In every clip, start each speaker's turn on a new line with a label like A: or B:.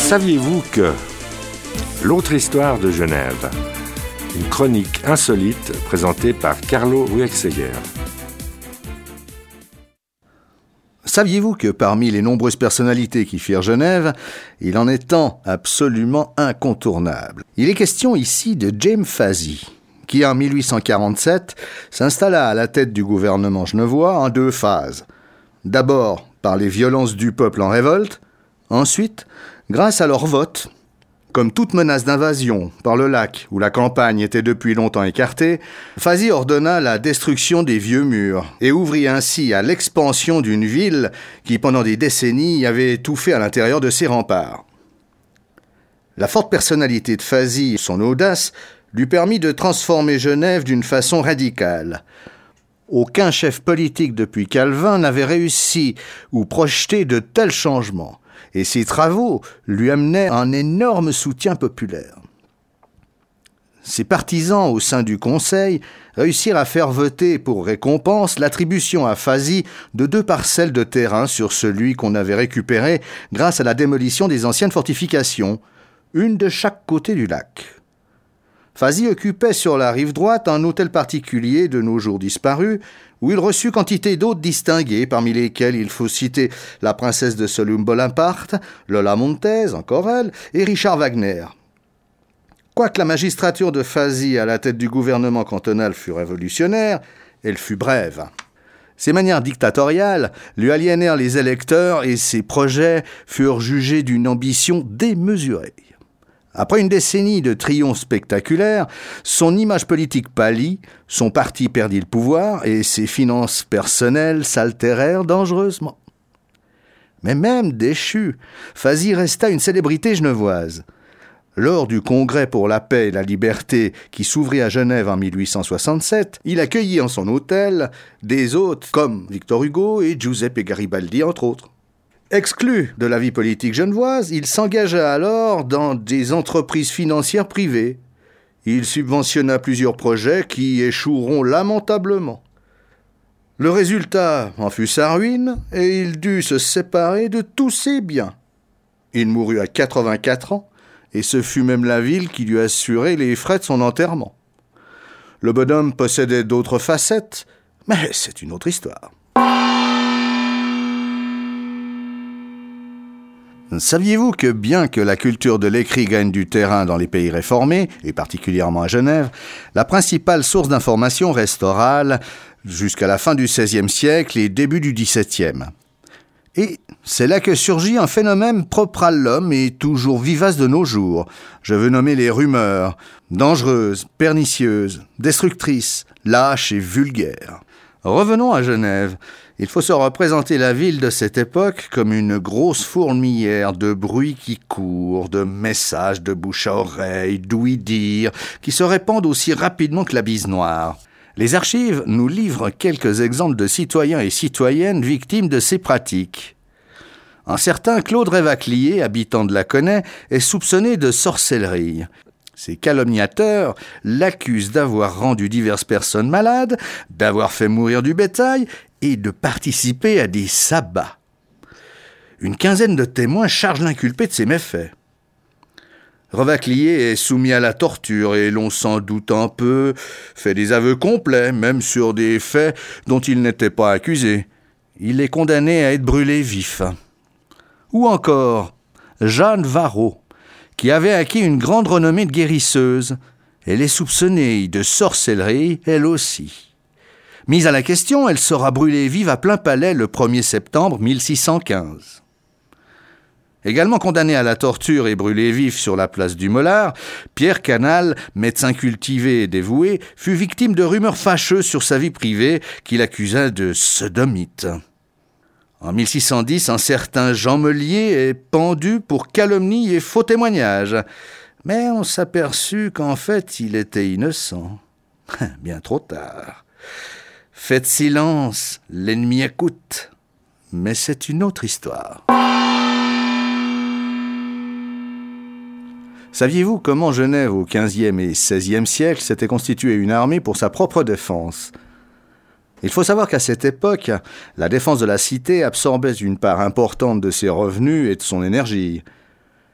A: Saviez-vous que l'autre histoire de Genève, une chronique insolite présentée par Carlo Ruexeger.
B: Saviez-vous que parmi les nombreuses personnalités qui firent Genève, il en est un absolument incontournable. Il est question ici de James Fazy, qui en 1847 s'installa à la tête du gouvernement genevois en 2 phases. D'abord par les violences du peuple en révolte, ensuite grâce à leur vote. Comme toute menace d'invasion par le lac, où la campagne était depuis longtemps écartée, Fazy ordonna la destruction des vieux murs et ouvrit ainsi à l'expansion d'une ville qui, pendant des décennies, avait étouffé à l'intérieur de ses remparts. La forte personnalité de Fazy et son audace lui permit de transformer Genève d'une façon radicale. Aucun chef politique depuis Calvin n'avait réussi ou projeté de tels changements. Et ses travaux lui amenaient un énorme soutien populaire. Ses partisans au sein du Conseil réussirent à faire voter pour récompense l'attribution à Fazy de 2 parcelles de terrain sur celui qu'on avait récupéré grâce à la démolition des anciennes fortifications, une de chaque côté du lac. Fazy occupait sur la rive droite un hôtel particulier de nos jours disparu, où il reçut quantité d'hôtes distingués, parmi lesquels il faut citer la princesse de Solum-Bonaparte, Lola Montez, encore elle, et Richard Wagner. Quoique la magistrature de Fazy à la tête du gouvernement cantonal fût révolutionnaire, elle fut brève. Ses manières dictatoriales lui aliénèrent les électeurs et ses projets furent jugés d'une ambition démesurée. Après une décennie de triomphes spectaculaires, son image politique pâlit, son parti perdit le pouvoir et ses finances personnelles s'altérèrent dangereusement. Mais même déchu, Fazy resta une célébrité genevoise. Lors du Congrès pour la paix et la liberté qui s'ouvrit à Genève en 1867, il accueillit en son hôtel des hôtes comme Victor Hugo et Giuseppe Garibaldi, entre autres. Exclu de la vie politique genevoise, il s'engagea alors dans des entreprises financières privées. Il subventionna plusieurs projets qui échoueront lamentablement. Le résultat en fut sa ruine et il dut se séparer de tous ses biens. Il mourut à 84 ans et ce fut même la ville qui lui assurait les frais de son enterrement. Le bonhomme possédait d'autres facettes, mais c'est une autre histoire. Saviez-vous que bien que la culture de l'écrit gagne du terrain dans les pays réformés, et particulièrement à Genève, la principale source d'information reste orale jusqu'à la fin du XVIe siècle et début du XVIIe. Et c'est là que surgit un phénomène propre à l'homme et toujours vivace de nos jours. Je veux nommer les rumeurs, dangereuses, pernicieuses, destructrices, lâches et vulgaires. Revenons à Genève. Il faut se représenter la ville de cette époque comme une grosse fourmilière de bruits qui courent, de messages de bouche à oreille, d'ouï-dire, qui se répandent aussi rapidement que la bise noire. Les archives nous livrent quelques exemples de citoyens et citoyennes victimes de ces pratiques. Un certain Claude Révaclier, habitant de Laconais, est soupçonné de sorcellerie. Ces calomniateurs l'accusent d'avoir rendu diverses personnes malades, d'avoir fait mourir du bétail et de participer à des sabbats. Une quinzaine de témoins chargent l'inculpé de ces méfaits. Révaclier est soumis à la torture et l'on s'en doute un peu, fait des aveux complets, même sur des faits dont il n'était pas accusé. Il est condamné à être brûlé vif. Ou encore Jeanne Varro, qui avait acquis une grande renommée de guérisseuse. Elle est soupçonnée de sorcellerie, elle aussi. Mise à la question, elle sera brûlée vive à plein palais le 1er septembre 1615. Également condamné à la torture et brûlé vif sur la place du Mollard, Pierre Canal, médecin cultivé et dévoué, fut victime de rumeurs fâcheuses sur sa vie privée qu'il accusa de sodomite. En 1610, un certain Jean Melier est pendu pour calomnie et faux témoignage. Mais on s'aperçut qu'en fait, il était innocent. Bien trop tard. Faites silence, l'ennemi écoute. Mais c'est une autre histoire. Saviez-vous comment Genève, au XVe et XVIe siècle, s'était constituée une armée pour sa propre défense ? Il faut savoir qu'à cette époque, la défense de la cité absorbait une part importante de ses revenus et de son énergie.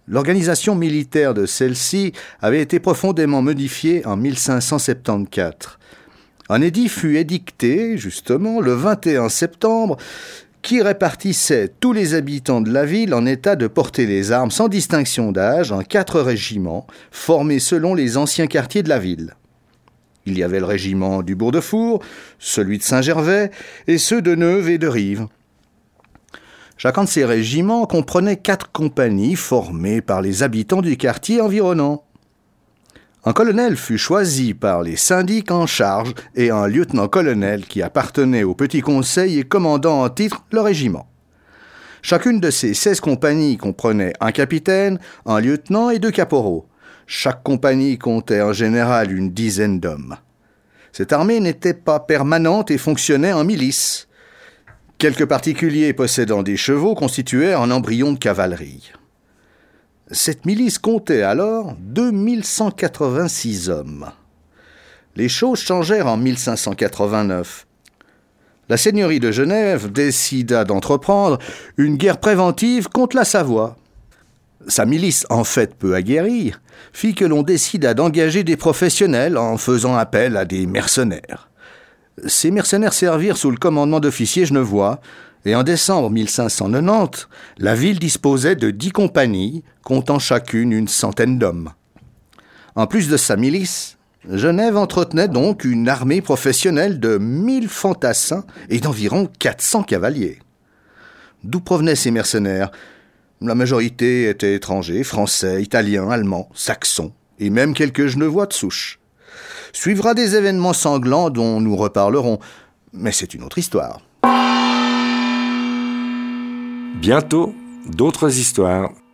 B: L'organisation militaire de celle-ci avait été profondément modifiée en 1574. Un édit fut édicté, justement, le 21 septembre, qui répartissait tous les habitants de la ville en état de porter les armes sans distinction d'âge en 4 régiments, formés selon les anciens quartiers de la ville. Il y avait le régiment du Bourg-de-Four, celui de Saint-Gervais et ceux de Neuve et de Rive. Chacun de ces régiments comprenait 4 compagnies formées par les habitants du quartier environnant. Un colonel fut choisi par les syndics en charge et un lieutenant-colonel qui appartenait au petit conseil et commandant en titre le régiment. Chacune de ces 16 compagnies comprenait un capitaine, un lieutenant et 2 caporaux. Chaque compagnie comptait en général une dizaine d'hommes. Cette armée n'était pas permanente et fonctionnait en milice. Quelques particuliers possédant des chevaux constituaient un embryon de cavalerie. Cette milice comptait alors 2186 hommes. Les choses changèrent en 1589. La seigneurie de Genève décida d'entreprendre une guerre préventive contre la Savoie. Sa milice, en fait peu aguerrie, fit que l'on décida d'engager des professionnels en faisant appel à des mercenaires. Ces mercenaires servirent sous le commandement d'officiers genevois, et en décembre 1590, la ville disposait de 10 compagnies, comptant chacune une centaine d'hommes. En plus de sa milice, Genève entretenait donc une armée professionnelle de 1000 fantassins et d'environ 400 cavaliers. D'où provenaient ces mercenaires ? La majorité étaient étrangers, français, italiens, allemands, saxons, et même quelques genevois de souche. Suivra des événements sanglants dont nous reparlerons, mais c'est une autre histoire.
A: Bientôt, d'autres histoires.